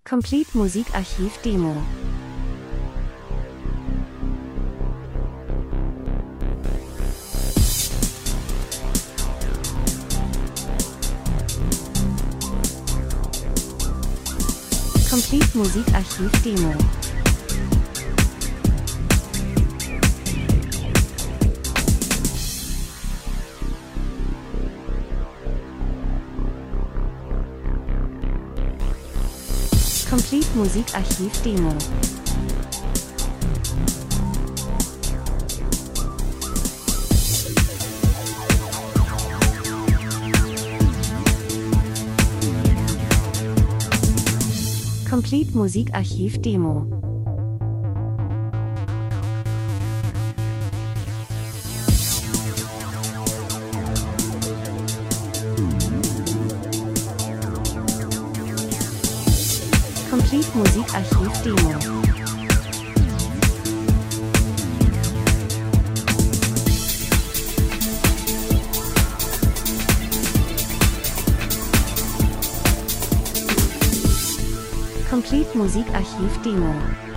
Complete Musikarchiv Demo. Complete Musikarchiv Demo. Complete Musikarchiv Demo. Complete Musikarchiv Demo. Complete Musikarchiv Demo. Complete Musikarchiv Demo.